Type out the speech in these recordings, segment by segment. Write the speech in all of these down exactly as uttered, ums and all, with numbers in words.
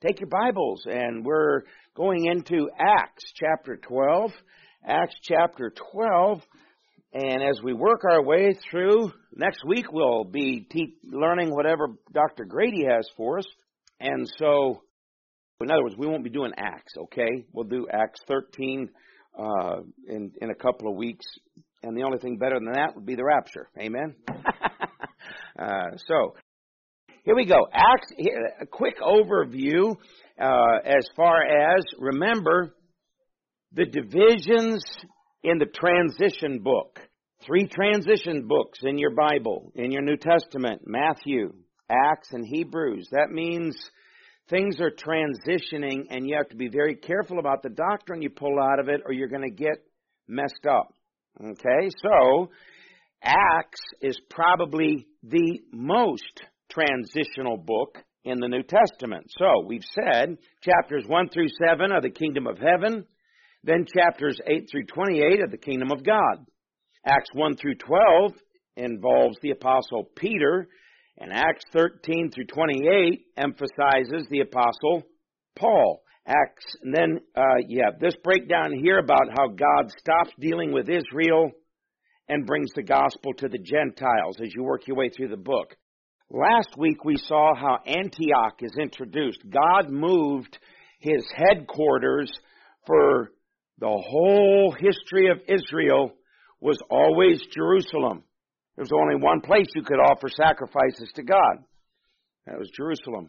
take your Bibles, and we're going into Acts chapter twelve. Acts chapter twelve, and as we work our way through, next week we'll be te- learning whatever Doctor Grady has for us. And so, in other words, we won't be doing Acts, okay? We'll do Acts thirteen uh, in, in a couple of weeks, and the only thing better than that would be the rapture. Amen? uh, so, here we go. Acts, here, a quick overview uh, as far as, remember, the divisions in the transition book. Three transition books in your Bible, in your New Testament: Matthew, Acts, and Hebrews. That means things are transitioning, and you have to be very careful about the doctrine you pull out of it, or you're going to get messed up. Okay, so Acts is probably the most transitional book in the New Testament. So we've said chapters one through seven are the kingdom of heaven, then chapters eight through twenty-eight are the kingdom of God. Acts one through twelve involves the Apostle Peter, and Acts thirteen through twenty-eight emphasizes the Apostle Paul. Acts, and then uh, you have this breakdown here about how God stops dealing with Israel and brings the gospel to the Gentiles as you work your way through the book. Last week we saw how Antioch is introduced. God moved his headquarters for the whole history of Israel was always Jerusalem. There was only one place you could offer sacrifices to God. That was Jerusalem.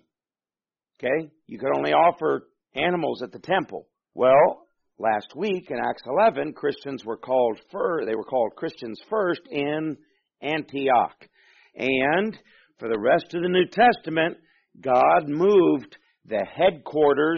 Okay? You could only offer animals at the temple. Well, last week in Acts eleven, Christians were called for, they were called Christians first in Antioch. And for the rest of the New Testament, God moved the headquarters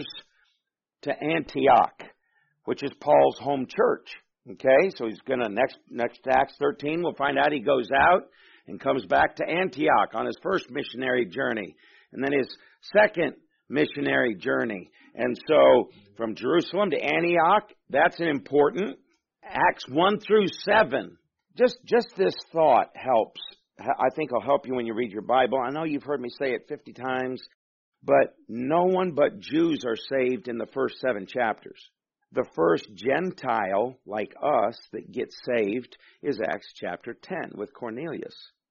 to Antioch, which is Paul's home church. Okay, so he's going to, next next Acts thirteen, we'll find out he goes out and comes back to Antioch on his first missionary journey, and then his second missionary journey. And so from Jerusalem to Antioch, that's an important. Acts one through seven, just, just this thought helps. I think it'll help you when you read your Bible. I know you've heard me say it fifty times, but no one but Jews are saved in the first seven chapters. The first Gentile, like us, that gets saved is Acts chapter ten with Cornelius.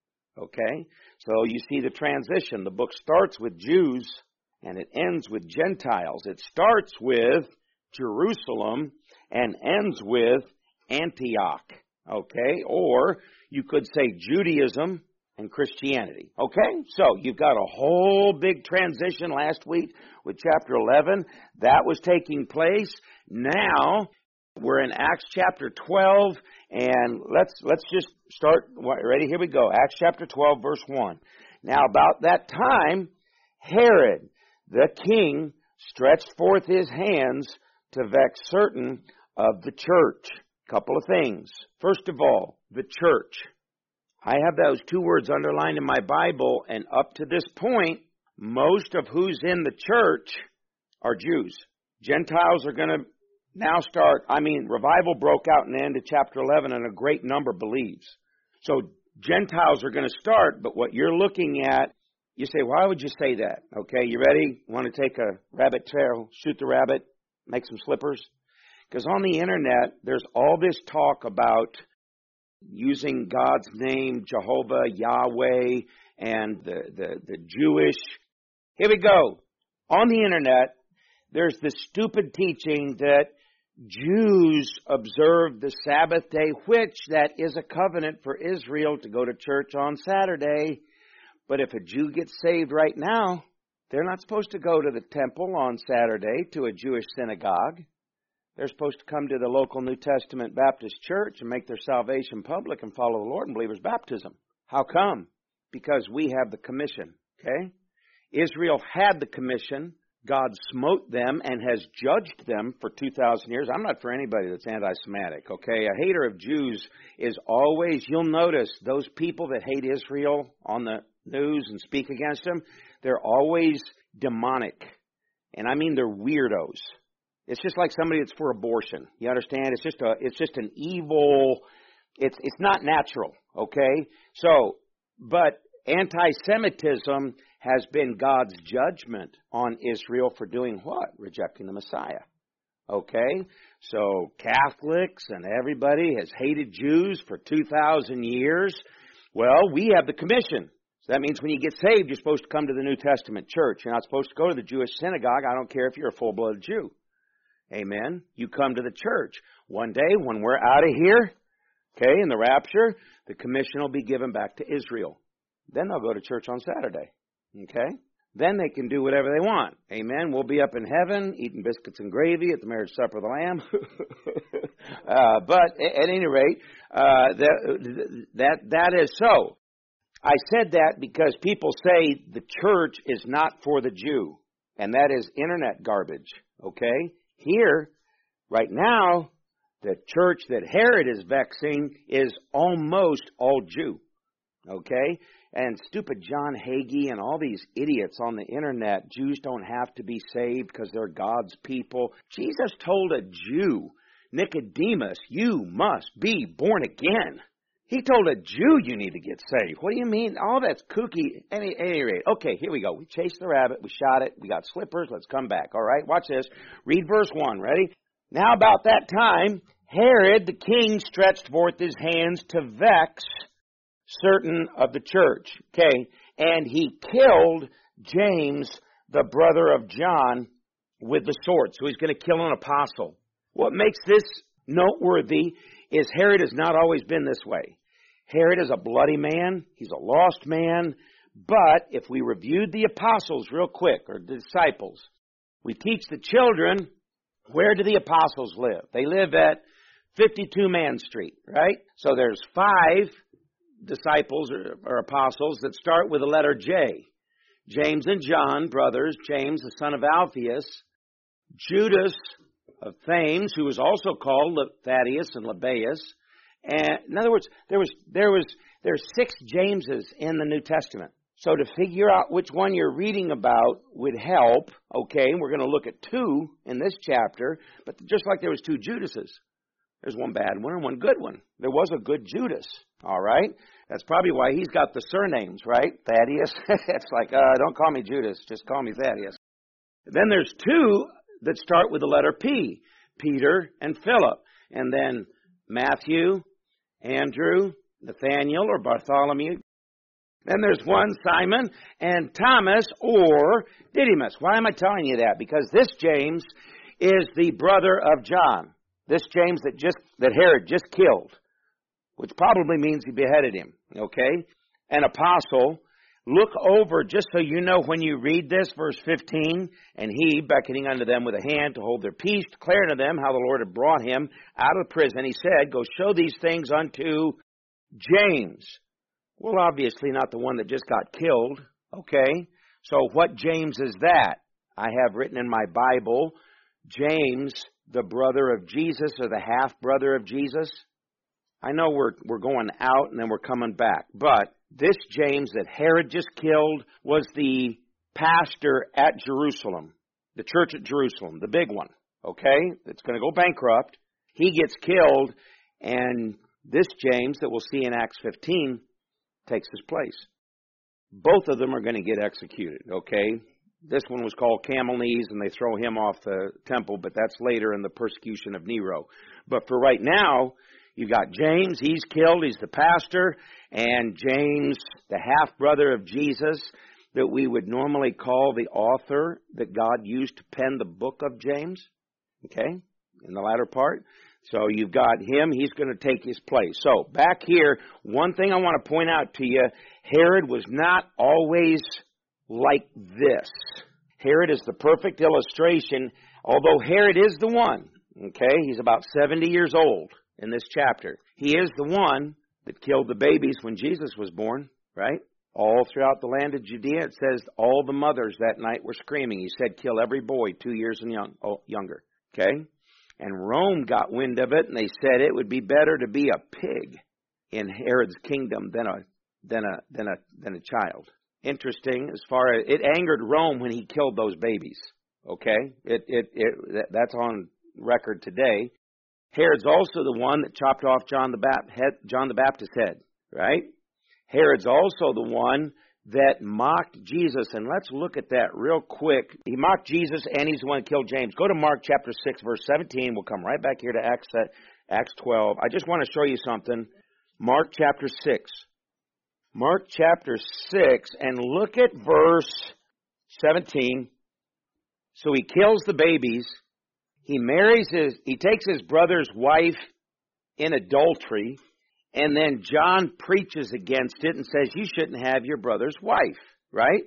Okay? So you see the transition. The book starts with Jews and it ends with Gentiles. It starts with Jerusalem and ends with Antioch. Okay? Or you could say Judaism and Christianity. Okay? So you've got a whole big transition last week with chapter eleven. That was taking place. Now we're in Acts chapter twelve, and let's let's just start. Ready? Here we go. Acts chapter twelve, verse one. Now about that time, Herod the king stretched forth his hands to vex certain of the church. Couple of things. First of all, the church. I have those two words underlined in my Bible, and up to this point, most of who's in the church are Jews. Gentiles are going to now start, I mean, revival broke out in the end of chapter eleven, and a great number believes. So Gentiles are going to start, but what you're looking at, you say, why would you say that? Okay, you ready? Want to take a rabbit trail, shoot the rabbit, make some slippers? Because on the internet, there's all this talk about using God's name, Jehovah, Yahweh, and the, the, the Jewish. Here we go. On the internet, there's this stupid teaching that Jews observe the Sabbath day, which that is a covenant for Israel to go to church on Saturday. But if a Jew gets saved right now, they're not supposed to go to the temple on Saturday to a Jewish synagogue. They're supposed to come to the local New Testament Baptist church and make their salvation public and follow the Lord in believer's baptism. How come? Because we have the commission, okay? Israel had the commission. God smote them and has judged them for two thousand years. I'm not for anybody that's anti-Semitic, okay? A hater of Jews is always, you'll notice, those people that hate Israel on the news and speak against them, they're always demonic. And I mean they're weirdos. It's just like somebody that's for abortion. You understand? It's just a, it's just an evil, it's, it's not natural, okay? So, but anti-Semitism has been God's judgment on Israel for doing what? Rejecting the Messiah. Okay? So Catholics and everybody has hated Jews for two thousand years. Well, we have the commission. So that means when you get saved, you're supposed to come to the New Testament church. You're not supposed to go to the Jewish synagogue. I don't care if you're a full-blooded Jew. Amen? You come to the church. One day, when we're out of here, okay, in the rapture, the commission will be given back to Israel. Then they'll go to church on Saturday. Okay? Then they can do whatever they want. Amen? We'll be up in heaven eating biscuits and gravy at the marriage supper of the Lamb. uh, but at any rate, uh, that, that, that is so. I said that because people say the church is not for the Jew. And that is internet garbage. Okay? Here, right now, the church that Herod is vexing is almost all Jew. Okay? And stupid John Hagee and all these idiots on the internet, Jews don't have to be saved because they're God's people. Jesus told a Jew, Nicodemus, you must be born again. He told a Jew you need to get saved. What do you mean? All that's kooky. Any, any rate. Okay, here we go. We chased the rabbit. We shot it. We got slippers. Let's come back. All right, watch this. Read verse one. Ready? Now about that time, Herod the king stretched forth his hands to vex certain of the church. Okay, and he killed James, the brother of John, with the sword. So he's going to kill an apostle. What makes this noteworthy is Herod has not always been this way. Herod is a bloody man. He's a lost man. But if we reviewed the apostles real quick, or the disciples, we teach the children, where do the apostles live? They live at fifty-two Man Street, right? So there's five disciples or, or apostles that start with the letter J. James and John, brothers. James, the son of Alphaeus. Judas of Thames, who was also called Thaddeus and Lebbaeus. And in other words, there was there was there's six Jameses in the New Testament. So to figure out which one you're reading about would help. Okay, we're going to look at two in this chapter, but just like there was two Judases, there's one bad one and one good one. There was a good Judas. All right, that's probably why he's got the surnames, right? Thaddeus. It's like, uh, don't call me Judas, just call me Thaddeus. Then there's two that start with the letter P, Peter and Philip. And then Matthew, Andrew, Nathaniel or Bartholomew. Then there's one, Simon, and Thomas or Didymus. Why am I telling you that? Because this James is the brother of John. This James that just that Herod just killed, which probably means he beheaded him. Okay? An apostle. Look over, just so you know when you read this, verse fifteen, and he, beckoning unto them with a hand to hold their peace, declared unto them how the Lord had brought him out of prison. He said, go show these things unto James. Well, obviously not the one that just got killed, okay? So what James is that? I have written in my Bible, James, the brother of Jesus, or the half-brother of Jesus. I know we're we're going out and then we're coming back, but this James that Herod just killed was the pastor at Jerusalem, the church at Jerusalem, the big one, okay? It's going to go bankrupt. He gets killed, and this James that we'll see in Acts fifteen takes his place. Both of them are going to get executed, okay? This one was called Camel Knees, and they throw him off the temple, but that's later in the persecution of Nero. But for right now, you got James, he's killed, he's the pastor, and James, the half-brother of Jesus, that we would normally call the author that God used to pen the book of James, okay, in the latter part. So you've got him, he's going to take his place. So back here, one thing I want to point out to you, Herod was not always like this. Herod is the perfect illustration, although Herod is the one, okay, he's about seventy years old. In this chapter, he is the one that killed the babies when Jesus was born, right? All throughout the land of Judea, it says all the mothers that night were screaming. He said, kill every boy two years and young, oh, younger, okay? And Rome got wind of it, and they said it would be better to be a pig in Herod's kingdom than a than a than a than a child. Interesting, as far as it angered Rome when he killed those babies. Okay, it it it that's on record today. Herod's also the one that chopped off John the Baptist, John the Baptist's head, right? Herod's also the one that mocked Jesus. And let's look at that real quick. He mocked Jesus, and he's the one who killed James. Go to Mark chapter six, verse seventeen. We'll come right back here to Acts, Acts twelve. I just want to show you something. Mark chapter six. Mark chapter six, and look at verse seventeen. So he kills the babies. He marries his, he takes his brother's wife in adultery. And then John preaches against it and says, you shouldn't have your brother's wife, right?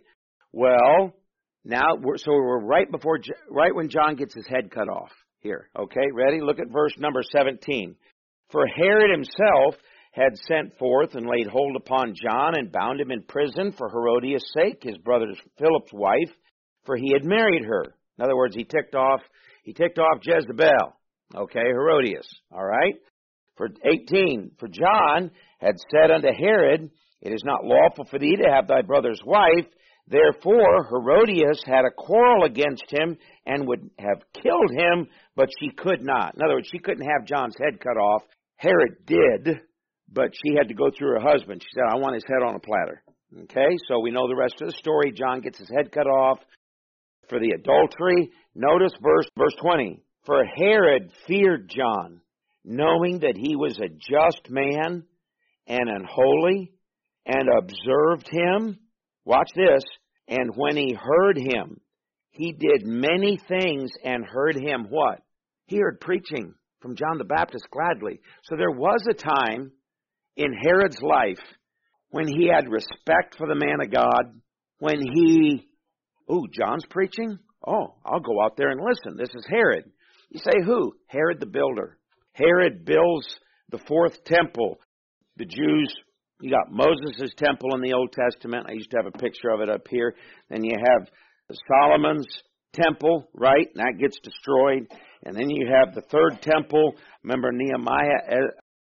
Well, now, we're, so we're right before, right when John gets his head cut off here. Okay, ready? Look at verse number seventeen. For Herod himself had sent forth and laid hold upon John and bound him in prison for Herodias' sake, his brother Philip's wife, for he had married her. In other words, he ticked off, he ticked off Jezebel. Okay, Herodias, all right? For eighteen, for John had said unto Herod, it is not lawful for thee to have thy brother's wife. Therefore Herodias had a quarrel against him and would have killed him, but she could not. In other words, she couldn't have John's head cut off. Herod did, but she had to go through her husband. She said, I want his head on a platter. Okay, so we know the rest of the story. John gets his head cut off for the adultery. Notice verse, verse twenty. For Herod feared John, knowing that he was a just man and unholy, and observed him. Watch this. And when he heard him, he did many things and heard him what? He heard preaching from John the Baptist gladly. So there was a time in Herod's life when he had respect for the man of God, when he, oh, John's preaching? Oh, I'll go out there and listen. This is Herod. You say who? Herod the builder. Herod builds the fourth temple. The Jews, you got Moses' temple in the Old Testament. I used to have a picture of it up here. Then you have Solomon's temple, right? And that gets destroyed. And then you have the third temple. Remember Nehemiah,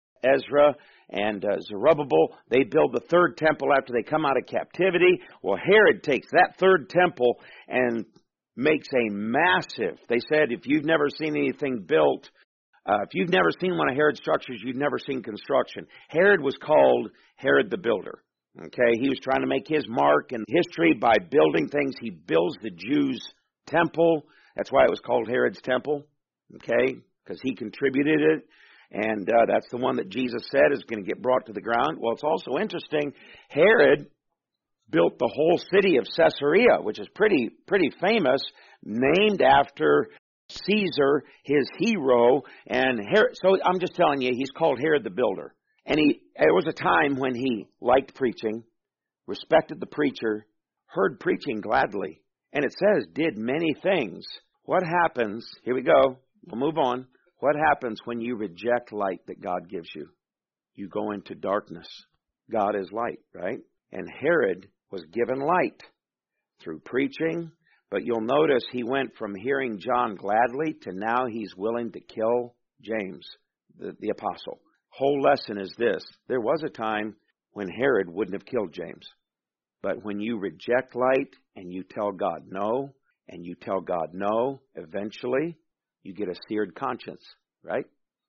Ezra, and uh, Zerubbabel. They build the third temple after they come out of captivity. Well, Herod takes that third temple and makes a massive, they said, if you've never seen anything built, Uh, if you've never seen one of Herod's structures, you've never seen construction. Herod was called Herod the Builder. Okay, he was trying to make his mark in history by building things. He builds the Jews' temple. That's why it was called Herod's temple. Okay, because he contributed it. And uh, that's the one that Jesus said is going to get brought to the ground. Well, it's also interesting. Herod built the whole city of Caesarea, which is pretty, pretty famous, named after Caesar, his hero, and Herod. So I'm just telling you, he's called Herod the Builder. And he, there was a time when he liked preaching, respected the preacher, heard preaching gladly, and it says did many things. What happens? Here we go. We'll move on. What happens when you reject light that God gives you? You go into darkness. God is light, right? And Herod was given light through preaching. But you'll notice he went from hearing John gladly to now he's willing to kill James, the, the apostle. Whole lesson is this. There was a time when Herod wouldn't have killed James. But when you reject light and you tell God no, and you tell God no, eventually you get a seared conscience, right?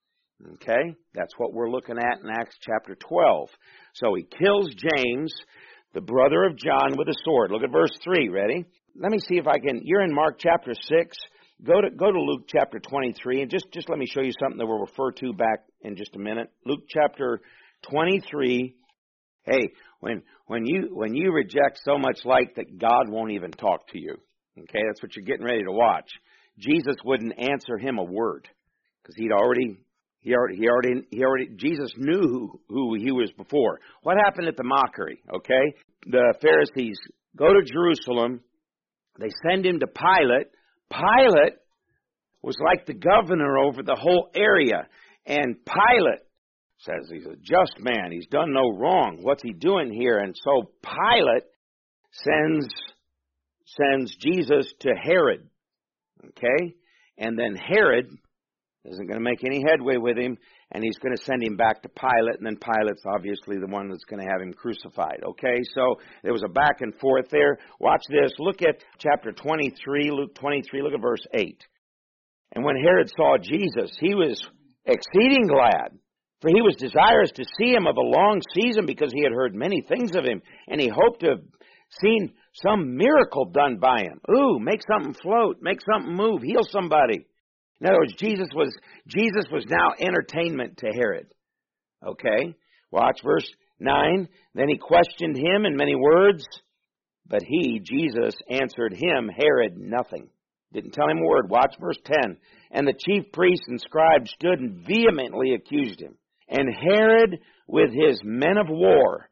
Okay? That's what we're looking at in Acts chapter twelve. So he kills James, the brother of John, with a sword. Look at verse three. Ready? Let me see if I can, you're in Mark chapter six. Go to go to Luke chapter twenty-three, and just, just let me show you something that we'll refer to back in just a minute. Luke chapter twenty-three. Hey, when when you when you reject so much light that God won't even talk to you, okay, that's what you're getting ready to watch. Jesus wouldn't answer him a word because he'd already he already he already he already Jesus knew who, who he was before. What happened at the mockery? Okay, the Pharisees go to Jerusalem. They send him to Pilate. Pilate was like the governor over the whole area. And Pilate says he's a just man. He's done no wrong. What's he doing here? And so Pilate sends, sends Jesus to Herod. Okay? And then Herod isn't going to make any headway with him. And he's going to send him back to Pilate, and then Pilate's obviously the one that's going to have him crucified. Okay, so there was a back and forth there. Watch this. Look at chapter twenty-three, Luke twenty-three, look at verse eight. And when Herod saw Jesus, he was exceeding glad, For he was desirous to see him of a long season, because he had heard many things of him, and he hoped to have seen some miracle done by him. Ooh, make something float, make something move, heal somebody. In other words, Jesus was Jesus was now entertainment to Herod. Okay? Watch verse nine. Then he questioned him in many words, but he, Jesus, answered him, Herod, nothing. Didn't tell him a word. Watch verse ten. And the chief priests and scribes stood and vehemently accused him. And Herod, with his men of war,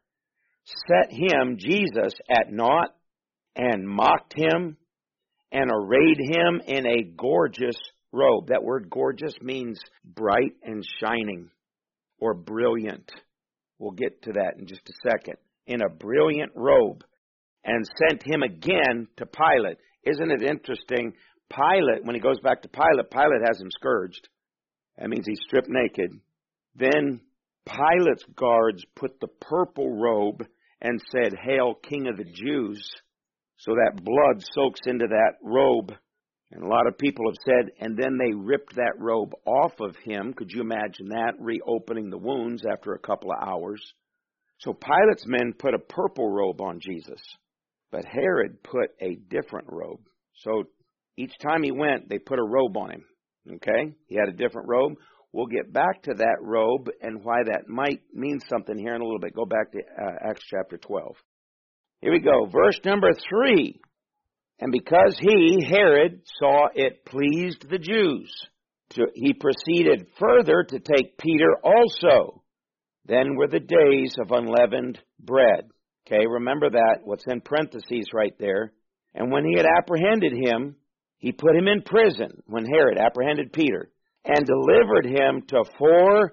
set him, Jesus, at naught, and mocked him, and arrayed him in a gorgeous robe. That word gorgeous means bright and shining, or brilliant. We'll get to that in just a second. In a brilliant robe, and sent him again to Pilate. Isn't it interesting? Pilate, when he goes back to Pilate, Pilate has him scourged. That means he's stripped naked. Then Pilate's guards put the purple robe and said, Hail, King of the Jews. So that blood soaks into that robe. And a lot of people have said, and then they ripped that robe off of him. Could you imagine that? Reopening the wounds after a couple of hours. So Pilate's men put a purple robe on Jesus. But Herod put a different robe. So each time he went, they put a robe on him. Okay? He had a different robe. We'll get back to that robe and why that might mean something here in a little bit. Go back to uh, Acts chapter twelve. Here we go. Verse number three. And because he, Herod, saw it pleased the Jews, to, he proceeded further to take Peter also. Then were the days of unleavened bread. Okay, remember that, what's in parentheses right there. And when he had apprehended him, he put him in prison, when Herod apprehended Peter, and delivered him to four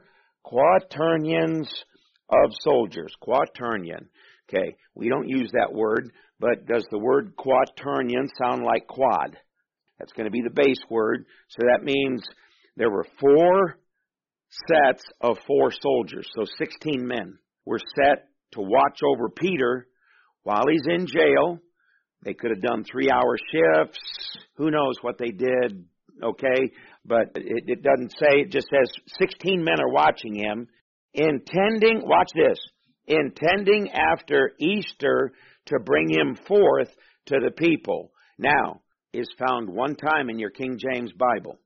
quaternions of soldiers. Quaternion. Okay, we don't use that word, but does the word quaternion sound like quad? That's going to be the base word. So that means there were four sets of four soldiers. So sixteen men were set to watch over Peter while he's in jail. They could have done three-hour shifts. Who knows what they did, okay? But it, it doesn't say. It just says sixteen men are watching him, intending, watch this, intending after Easter to bring him forth to the people. Now, is found one time in your King James Bible.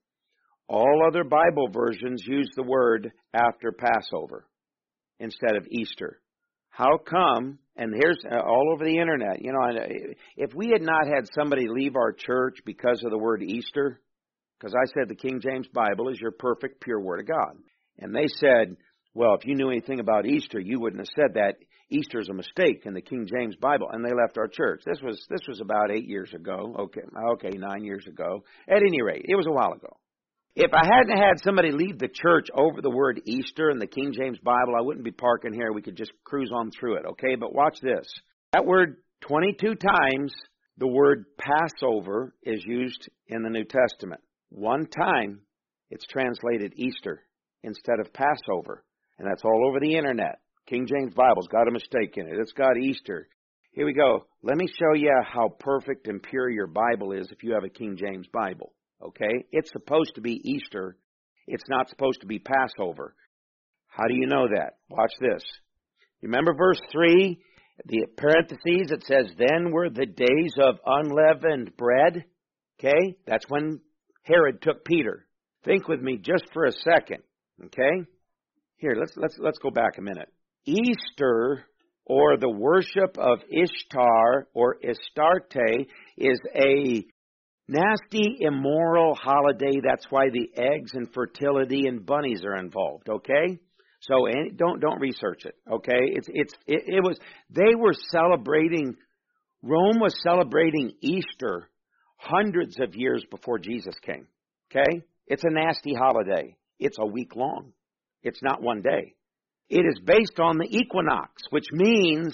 All other Bible versions use the word after Passover instead of Easter. How come, and here's uh, all over the internet, you know, if we had not had somebody leave our church because of the word Easter, because I said the King James Bible is your perfect, pure Word of God. And they said, well, if you knew anything about Easter, you wouldn't have said that. Easter's a mistake in the King James Bible, and they left our church. This was this was about eight years ago. Okay, okay, nine years ago. At any rate, it was a while ago. If I hadn't had somebody leave the church over the word Easter in the King James Bible, I wouldn't be parking here. We could just cruise on through it, okay? But watch this. That word twenty-two times, the word Passover is used in the New Testament. One time, it's translated Easter instead of Passover. And that's all over the internet. King James Bible's got a mistake in it. It's got Easter. Here we go. Let me show you how perfect and pure your Bible is if you have a King James Bible. Okay? It's supposed to be Easter. It's not supposed to be Passover. How do you know that? Watch this. Remember verse three? The parentheses, it says, then were the days of unleavened bread. Okay? That's when Herod took Peter. Think with me just for a second. Okay? Here, let's let's let's go back a minute. Easter, or the worship of Ishtar, or Astarte, is a nasty, immoral holiday. That's why the eggs and fertility and bunnies are involved, okay? So and don't don't research it, okay? It's it's it, it was they were celebrating Rome was celebrating Easter hundreds of years before Jesus came. Okay? It's a nasty holiday. It's a week long. It's not one day. It is based on the equinox, which means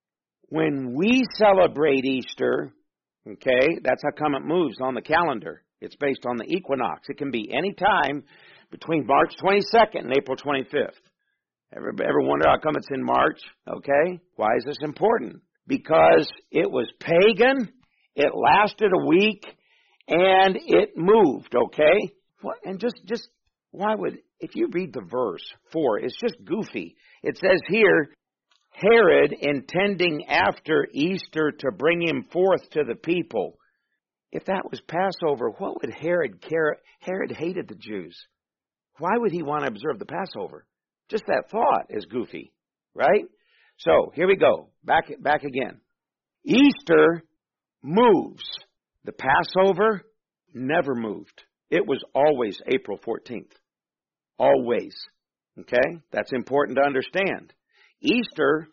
when we celebrate Easter, okay, that's how come it moves on the calendar. It's based on the equinox. It can be any time between March twenty-second and April twenty-fifth. Ever, ever wonder how come it's in March? Okay. Why is this important? Because it was pagan, it lasted a week, and it moved, okay? What? And just, just Why would, if you read the verse four, it's just goofy. It says here, Herod intending after Easter to bring him forth to the people. If that was Passover, what would Herod care? Herod hated the Jews. Why would he want to observe the Passover? Just that thought is goofy, right? So, here we go. Back, back again. Easter moves. The Passover never moved. It was always April fourteenth. Always. Okay? That's important to understand. Easter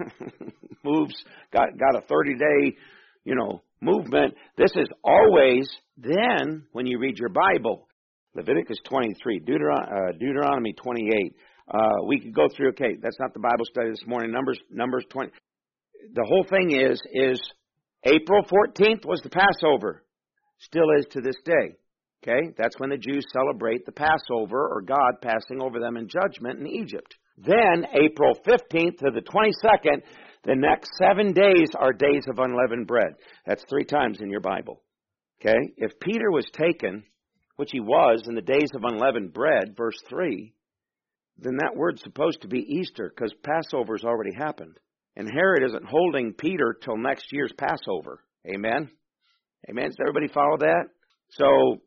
moves, got, got a thirty-day, you know, movement. This is always, then, when you read your Bible, Leviticus twenty-three, Deuteron- uh, Deuteronomy twenty-eight. Uh, we could go through, okay, that's not the Bible study this morning. Numbers, Numbers twenty. The whole thing is, is April fourteenth was the Passover. Still is to this day. Okay? That's when the Jews celebrate the Passover, or God passing over them in judgment in Egypt. Then, April fifteenth to the twenty-second, the next seven days are days of unleavened bread. That's three times in your Bible. Okay? If Peter was taken, which he was in the days of unleavened bread, verse three, then that word's supposed to be Easter, because Passover's already happened. And Herod isn't holding Peter till next year's Passover. Amen? Amen? Does everybody follow that? So,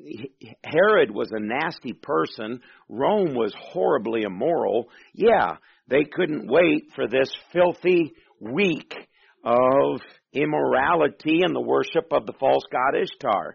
Herod was a nasty person. Rome was horribly immoral. Yeah, they couldn't wait for this filthy week of immorality and the worship of the false god Ishtar.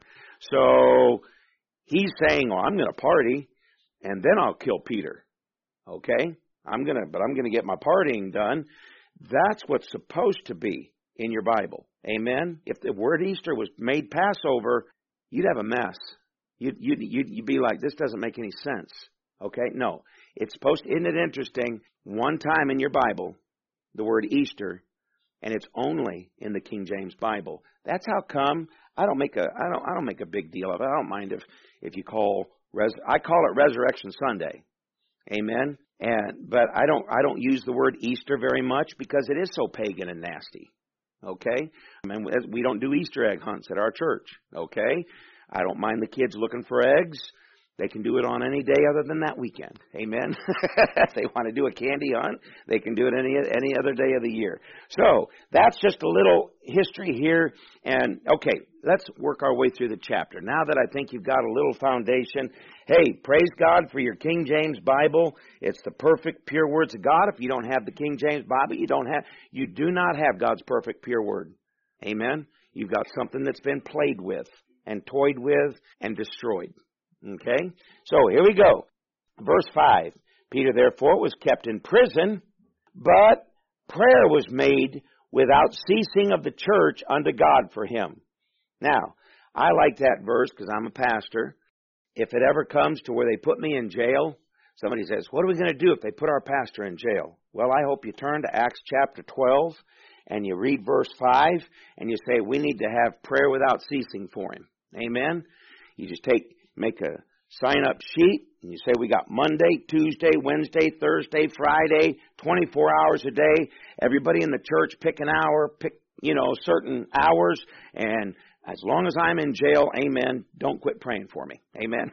So, he's saying, oh, I'm going to party, and then I'll kill Peter. Okay? I'm going to, but I'm going to get my partying done. That's what's supposed to be in your Bible. Amen? If the word Easter was made Passover, you'd have a mess. You'd, you'd, you'd, you'd be like, this doesn't make any sense. Okay? No. It's supposed to, isn't it interesting? One time in your Bible, the word Easter, and it's only in the King James Bible. That's how come I don't make a, I don't, I don't make a big deal of it. I don't mind if, if you call, res, I call it Resurrection Sunday. Amen? And, but I don't, I don't use the word Easter very much because it is so pagan and nasty. Okay? I mean, we don't do Easter egg hunts at our church. Okay? I don't mind the kids looking for eggs. They can do it on any day other than that weekend. Amen? If they want to do a candy hunt, they can do it any any other day of the year. So, that's just a little history here. And, okay, let's work our way through the chapter. Now that I think you've got a little foundation, hey, praise God for your King James Bible. It's the perfect, pure words of God. If you don't have the King James Bible, you don't have, you do not have God's perfect, pure word. Amen? You've got something that's been played with and toyed with and destroyed. Okay? So, here we go. Verse five. Peter, therefore, was kept in prison, but prayer was made without ceasing of the church unto God for him. Now, I like that verse because I'm a pastor. If it ever comes to where they put me in jail, somebody says, what are we going to do if they put our pastor in jail? Well, I hope you turn to Acts chapter twelve and you read verse five and you say, we need to have prayer without ceasing for him. Amen? You just take, make a sign-up sheet, and you say we got Monday, Tuesday, Wednesday, Thursday, Friday, twenty-four hours a day. Everybody in the church pick an hour, pick, you know, certain hours, and as long as I'm in jail, amen, don't quit praying for me. Amen?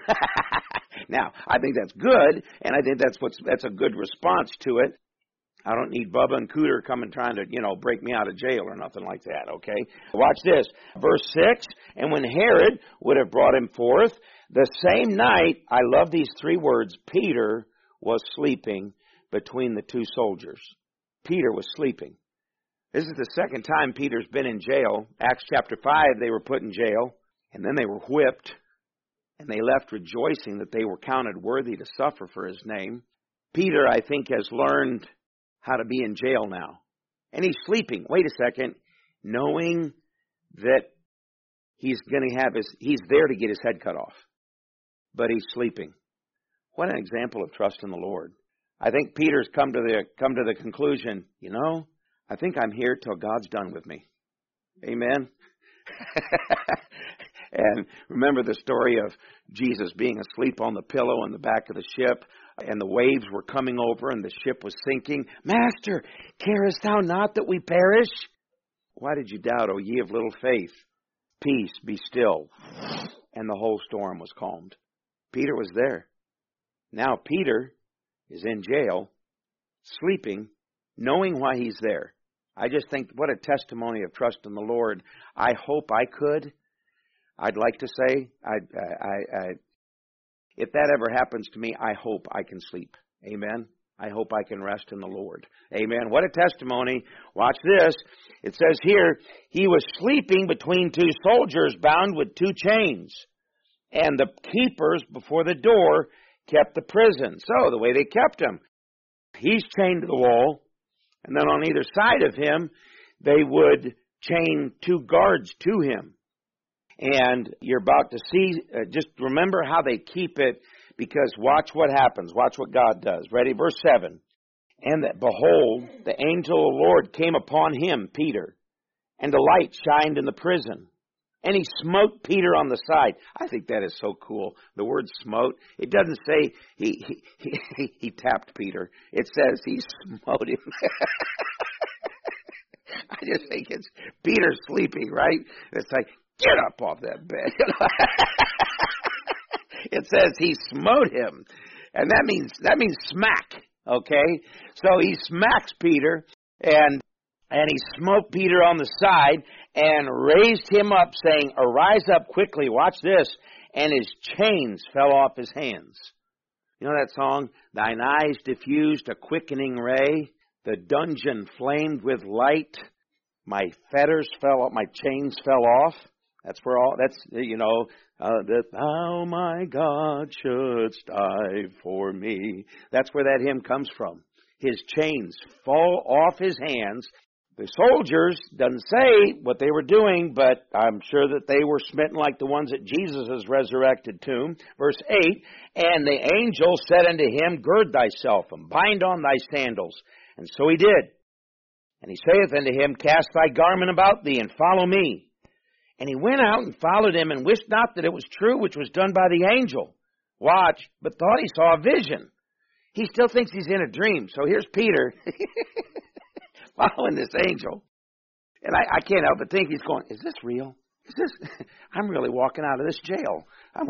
Now, I think that's good, and I think that's what's that's a good response to it. I don't need Bubba and Cooter coming trying to, you know, break me out of jail or nothing like that, okay? Watch this. Verse six, and when Herod would have brought him forth, the same night, I love these three words, Peter was sleeping between the two soldiers. Peter was sleeping. This is the second time Peter's been in jail. Acts chapter five, they were put in jail, and then they were whipped, and they left rejoicing that they were counted worthy to suffer for his name. Peter, I think, has learned how to be in jail now. And he's sleeping. Wait a second. Knowing that he's going to have his, he's there to get his head cut off. But he's sleeping. What an example of trust in the Lord. I think Peter's come to the, come to the conclusion, you know, I think I'm here till God's done with me. Amen. And remember the story of Jesus being asleep on the pillow in the back of the ship, and the waves were coming over and the ship was sinking. Master, carest thou not that we perish? Why did you doubt, O ye of little faith? Peace, be still. And the whole storm was calmed. Peter was there. Now Peter is in jail, sleeping, knowing why he's there. I just think what a testimony of trust in the Lord. I hope I could. I'd like to say, I, I, I, if that ever happens to me, I hope I can sleep. Amen. I hope I can rest in the Lord. Amen. What a testimony. Watch this. It says here, he was sleeping between two soldiers bound with two chains. And the keepers before the door kept the prison. So the way they kept him, he's chained to the wall. And then on either side of him, they would chain two guards to him. And you're about to see, uh, just remember how they keep it, because watch what happens. Watch what God does. Ready? Verse seven. And that, behold, the angel of the Lord came upon him, Peter, and a light shined in the prison. And he smote Peter on the side. I think that is so cool. The word smote, it doesn't say he he he, he tapped Peter. It says he smote him. I just think it's Peter sleeping, right? It's like, get up off that bed. It says he smote him. And that means that means smack. Okay? So he smacks Peter, and and he smote Peter on the side and raised him up, saying, arise up quickly. Watch this. And his chains fell off his hands. You know that song? Thine eyes diffused a quickening ray. The dungeon flamed with light. My fetters fell off. My chains fell off. That's where all, that's, you know, uh, that thou, my God, shouldst die for me. That's where that hymn comes from. His chains fall off his hands. The soldiers, doesn't say what they were doing, but I'm sure that they were smitten like the ones at Jesus' resurrected tomb. Verse eight, and the angel said unto him, gird thyself and bind on thy sandals. And so he did. And he saith unto him, cast thy garment about thee and follow me. And he went out and followed him and wished not that it was true which was done by the angel. Watch, but thought he saw a vision. He still thinks he's in a dream. So here's Peter following this angel. And I, I can't help but think he's going, is this real? Is this? I'm really walking out of this jail. I'm,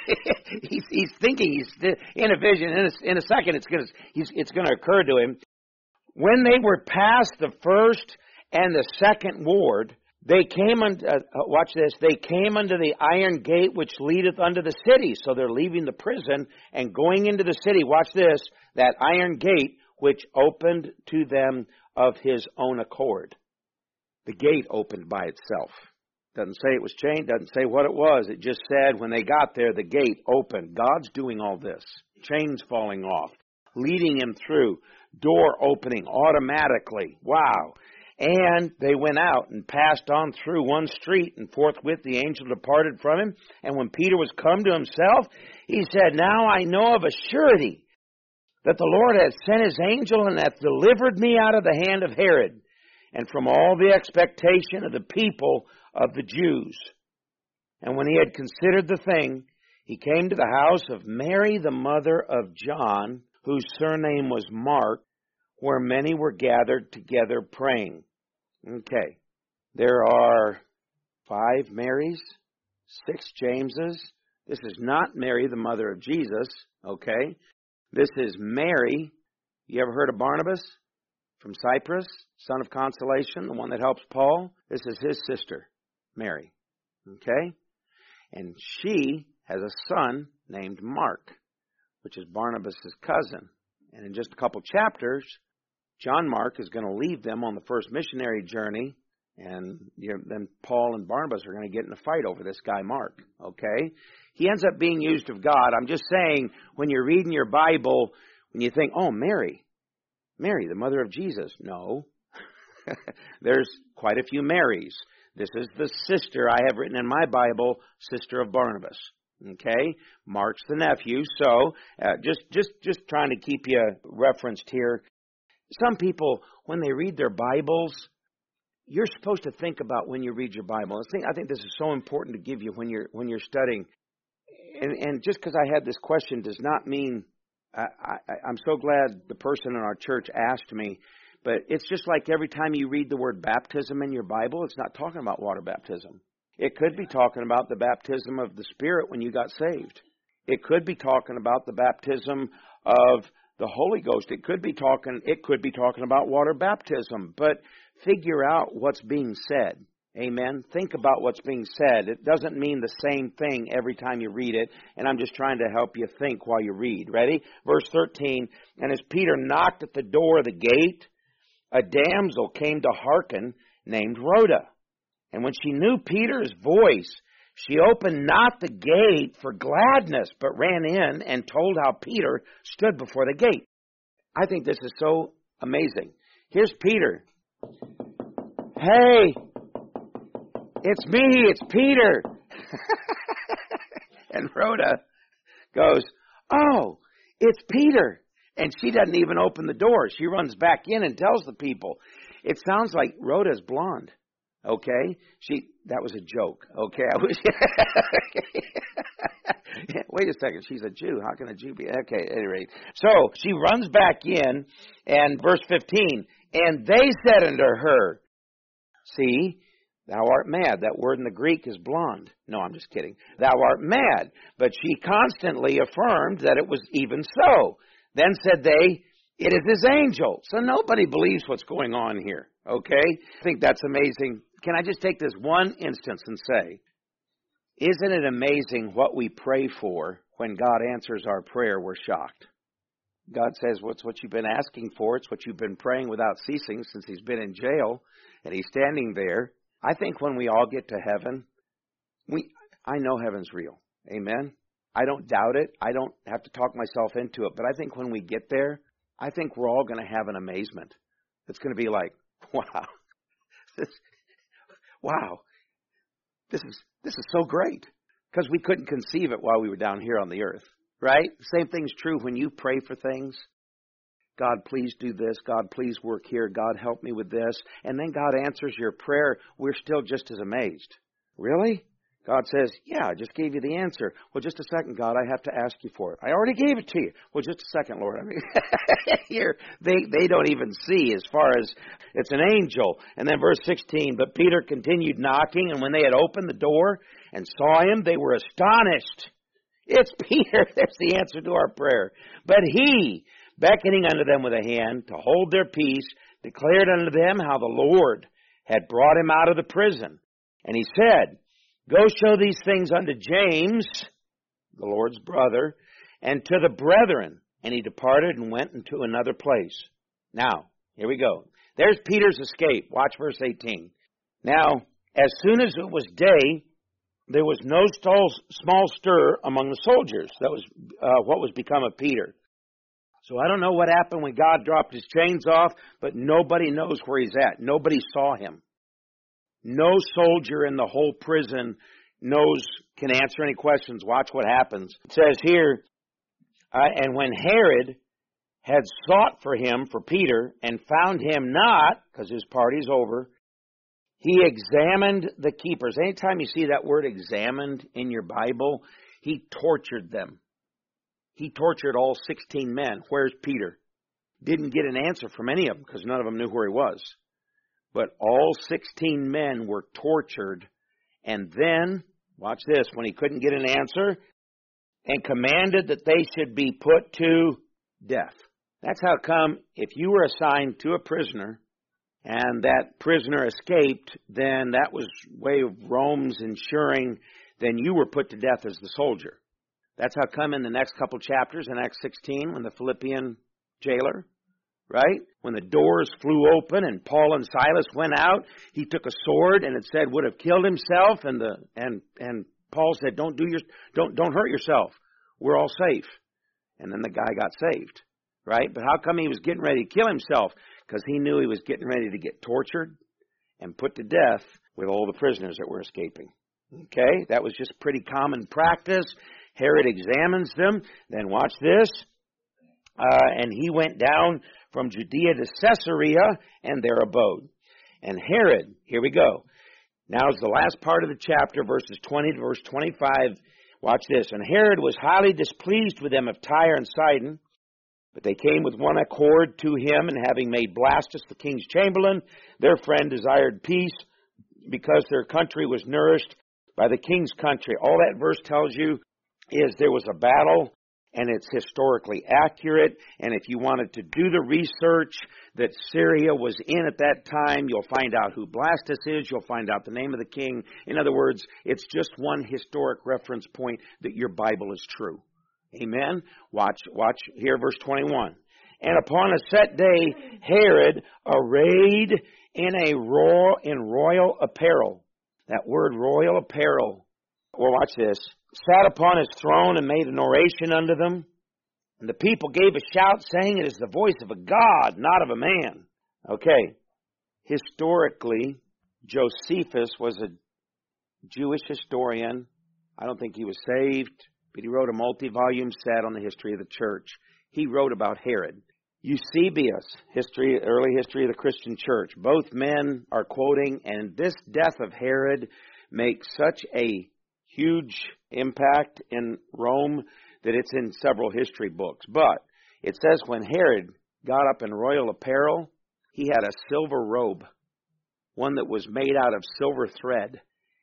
he's, he's thinking he's in a vision. In a, in a second, it's going to he's, it's going to occur to him. When they were past the first and the second ward, they came unto, uh, watch this, they came unto the iron gate which leadeth unto the city. So they're leaving the prison and going into the city. Watch this, that iron gate which opened to them of his own accord. The gate opened by itself. Doesn't say it was chained, doesn't say what it was. It just said when they got there, the gate opened. God's doing all this. Chains falling off, leading him through, door opening automatically. Wow. And they went out and passed on through one street, and forthwith the angel departed from him. And when Peter was come to himself, he said, now I know of a surety that the Lord hath sent his angel and hath delivered me out of the hand of Herod, and from all the expectation of the people of the Jews. And when he had considered the thing, he came to the house of Mary, the mother of John, whose surname was Mark, where many were gathered together praying. Okay, there are five Marys, six Jameses. This is not Mary, the mother of Jesus, okay? This is Mary. You ever heard of Barnabas from Cyprus, son of consolation, the one that helps Paul? This is his sister, Mary, okay? And she has a son named Mark, which is Barnabas' cousin. And in just a couple chapters, John Mark is going to leave them on the first missionary journey, and you know, then Paul and Barnabas are going to get in a fight over this guy Mark, okay? He ends up being used of God. I'm just saying, when you're reading your Bible, when you think, oh, Mary, Mary, the mother of Jesus. No. There's quite a few Marys. This is the sister I have written in my Bible, sister of Barnabas. Okay? Mark's the nephew. So, uh, just, just, just trying to keep you referenced here. Some people, when they read their Bibles, you're supposed to think about when you read your Bible. I think, I think this is so important to give you when you're, when you're studying. And, and just because I had this question does not mean, I, I, I'm so glad the person in our church asked me, but it's just like every time you read the word baptism in your Bible, it's not talking about water baptism. It could be talking about the baptism of the Spirit when you got saved. It could be talking about the baptism of the Holy Ghost. It could be talking, it could be talking about water baptism. But figure out what's being said. Amen. Think about what's being said. It doesn't mean the same thing every time you read it, and I'm just trying to help you think while you read. Ready? Verse thirteen, and as Peter knocked at the door of the gate, a damsel came to hearken named Rhoda. And when she knew Peter's voice, she opened not the gate for gladness, but ran in and told how Peter stood before the gate. I think this is so amazing. Here's Peter. Hey, it's me, it's Peter. And Rhoda goes, oh, it's Peter. And she doesn't even open the door. She runs back in and tells the people. It sounds like Rhoda's blonde. Okay? She, that was a joke. Okay? I was, wait a second. She's a Jew. How can a Jew be? Okay, at any rate. So she runs back in, and verse fifteen, and they said unto her, see, thou art mad. That word in the Greek is blonde. No, I'm just kidding. Thou art mad. But she constantly affirmed that it was even so. Then said they, it is his angel. So nobody believes what's going on here. Okay? I think that's amazing. Can I just take this one instance and say, isn't it amazing what we pray for when God answers our prayer? We're shocked. God says, what's what you've been asking for? It's what you've been praying without ceasing since he's been in jail, and he's standing there. I think when we all get to heaven, we I know heaven's real. Amen? I don't doubt it. I don't have to talk myself into it. But I think when we get there, I think we're all going to have an amazement. It's going to be like, wow, this, wow, this is this is so great. Because we couldn't conceive it while we were down here on the earth, right? Same thing's true when you pray for things. God, please do this. God, please work here. God, help me with this. And then God answers your prayer. We're still just as amazed. Really? God says, yeah, I just gave you the answer. Well, just a second, God, I have to ask you for it. I already gave it to you. Well, just a second, Lord. I mean, here, they, they don't even see as far as it's an angel. And then verse sixteen, but Peter continued knocking, and when they had opened the door and saw him, they were astonished. It's Peter. There's the answer to our prayer. But he, beckoning unto them with a hand to hold their peace, declared unto them how the Lord had brought him out of the prison. And he said, go show these things unto James, the Lord's brother, and to the brethren. And he departed and went into another place. Now, here we go. There's Peter's escape. Watch verse eighteen. Now, as soon as it was day, there was no small stir among the soldiers. That was uh, what was become of Peter. So I don't know what happened when God dropped his chains off, but nobody knows where he's at. Nobody saw him. No soldier in the whole prison knows, can answer any questions. Watch what happens. It says here, uh, and when Herod had sought for him, for Peter, and found him not, because his party's over, he examined the keepers. Anytime you see that word examined in your Bible, he tortured them. He tortured all sixteen men. Where's Peter? Didn't get an answer from any of them because none of them knew where he was. But all sixteen men were tortured. And then, watch this, when he couldn't get an answer, and commanded that they should be put to death. That's how come if you were assigned to a prisoner and that prisoner escaped, then that was way of Rome's ensuring, then you were put to death as the soldier. That's how come in the next couple chapters in Acts sixteen, when the Philippian jailer, right? When the doors flew open and Paul and Silas went out, he took a sword and it said would have killed himself, and the and and Paul said, Don't do your don't don't hurt yourself. We're all safe. And then the guy got saved. Right? But how come he was getting ready to kill himself? Because he knew he was getting ready to get tortured and put to death with all the prisoners that were escaping. Okay? That was just pretty common practice. Herod examines them. Then watch this. Uh, and he went down from Judea to Caesarea, and there abode. And Herod, here we go. Now is the last part of the chapter, verses twenty to verse twenty-five. Watch this. And Herod was highly displeased with them of Tyre and Sidon, but they came with one accord to him, and having made Blastus the king's chamberlain, their friend desired peace, because their country was nourished by the king's country. All that verse tells you is there was a battle, and it's historically accurate, and if you wanted to do the research that Syria was in at that time, you'll find out who Blastus is, you'll find out the name of the king. In other words, it's just one historic reference point that your Bible is true. Amen? Watch, watch here, verse twenty-one. And upon a set day, Herod, arrayed in a royal, in royal apparel. That word royal apparel. Well, watch this. Sat upon his throne and made an oration unto them. And the people gave a shout, saying, it is the voice of a God, not of a man. Okay. Historically, Josephus was a Jewish historian. I don't think he was saved, but he wrote a multi-volume set on the history of the church. He wrote about Herod. Eusebius, history, early history of the Christian church. Both men are quoting, and this death of Herod makes such a huge impact in Rome that it's in several history books. But it says when Herod got up in royal apparel, he had a silver robe, one that was made out of silver thread.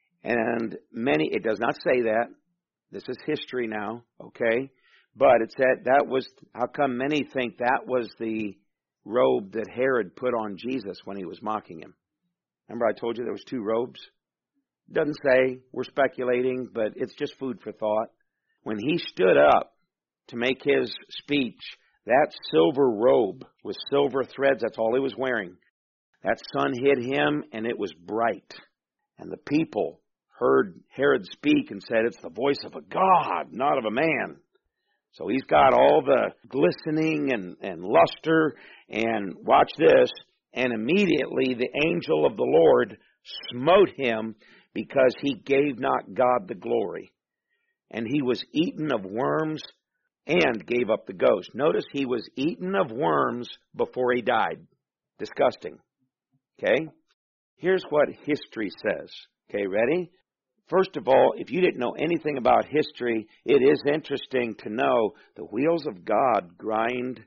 And many, it does not say that. This is history now, okay? But it said that was, how come many think that was the robe that Herod put on Jesus when he was mocking him? Remember I told you there was two robes? Doesn't say, we're speculating, but it's just food for thought. When he stood up to make his speech, that silver robe with silver threads, that's all he was wearing. That sun hit him and it was bright. And the people heard Herod speak and said, it's the voice of a God, not of a man. So he's got all the glistening and, and luster, and watch this, and immediately the angel of the Lord smote him because he gave not God the glory. And he was eaten of worms and gave up the ghost. Notice he was eaten of worms before he died. Disgusting. Okay? Here's what history says. Okay, ready? First of all, if you didn't know anything about history, it is interesting to know the wheels of God grind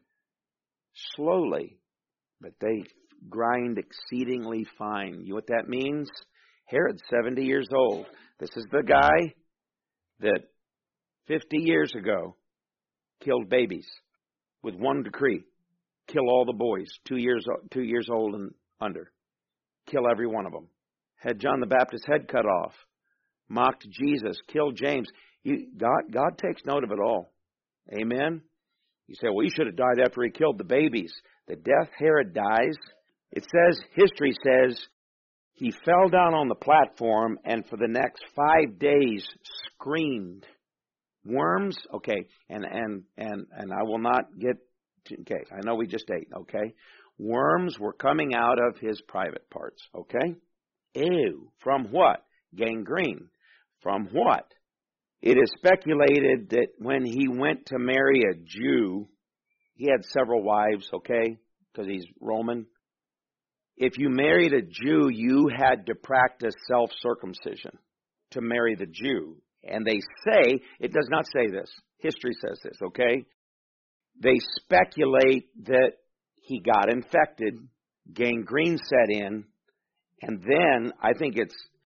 slowly, but they grind exceedingly fine. You know what that means? Herod's seventy years old. This is the guy that fifty years ago killed babies with one decree. Kill all the boys, two years, two years old and under. Kill every one of them. Had John the Baptist's head cut off. Mocked Jesus, killed James. He, God, God takes note of it all. Amen? You say, well, he should have died after he killed the babies. The death Herod dies, it says, history says, he fell down on the platform and for the next five days screamed. Worms, okay, and, and, and, and I will not get, to, okay, I know we just ate, okay. Worms were coming out of his private parts, okay. Ew, from what? Gangrene. From what? It is speculated that when he went to marry a Jew, he had several wives, okay, because he's Roman. If you married a Jew, you had to practice self-circumcision to marry the Jew. And they say, it does not say this, history says this, okay? They speculate that he got infected, gangrene set in, and then I think it's,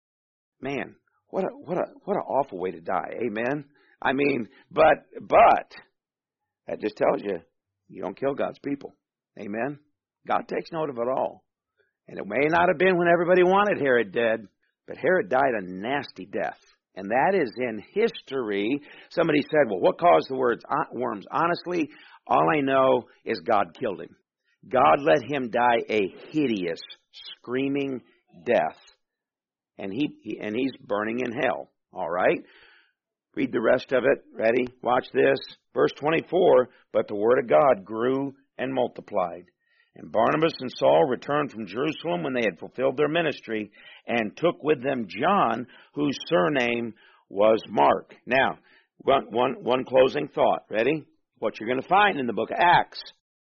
man, what a what a what an awful way to die. Amen. I mean, but but that just tells you you don't kill God's people. Amen. God takes note of it all. And it may not have been when everybody wanted Herod dead, but Herod died a nasty death. And that is in history. Somebody said, well, what caused the words worms? Honestly, all I know is God killed him. God let him die a hideous, screaming death. And he, he and he's burning in hell. All right? Read the rest of it. Ready? Watch this. Verse twenty-four, but the word of God grew and multiplied. And Barnabas and Saul returned from Jerusalem when they had fulfilled their ministry, and took with them John, whose surname was Mark. Now, one, one, one closing thought. Ready? What you're going to find in the book of Acts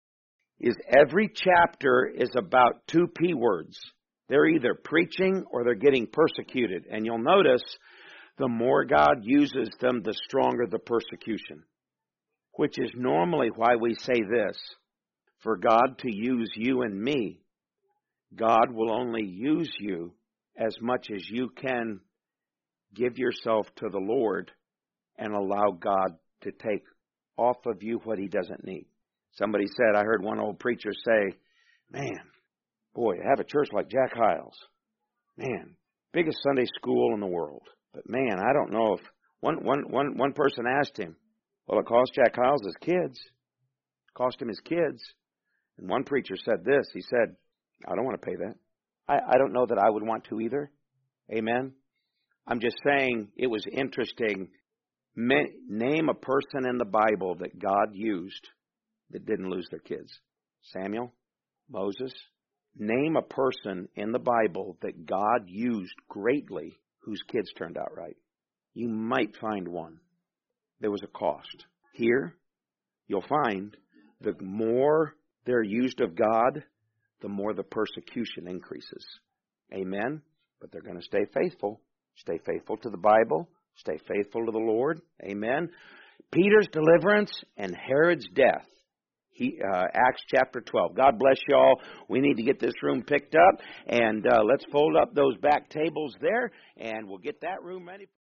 is every chapter is about two P words. They're either preaching or they're getting persecuted. And you'll notice the more God uses them, the stronger the persecution. Which is normally why we say this. For God to use you and me, God will only use you as much as you can give yourself to the Lord and allow God to take off of you what He doesn't need. Somebody said, I heard one old preacher say, man, boy, have a church like Jack Hyles. Man, biggest Sunday school in the world. But man, I don't know if, one, one, one, one person asked him, well, it cost Jack Hyles his kids. It cost him his kids. And one preacher said this, he said, I don't want to pay that. I, I don't know that I would want to either. Amen. I'm just saying it was interesting. Name a person in the Bible that God used that didn't lose their kids. Samuel, Moses. Name a person in the Bible that God used greatly whose kids turned out right. You might find one. There was a cost. Here, you'll find the more they're used of God, the more the persecution increases. Amen? But they're going to stay faithful. Stay faithful to the Bible. Stay faithful to the Lord. Amen? Peter's deliverance and Herod's death. He, uh, Acts chapter twelve. God bless you all. We need to get this room picked up. And uh, let's fold up those back tables there. And we'll get that room ready.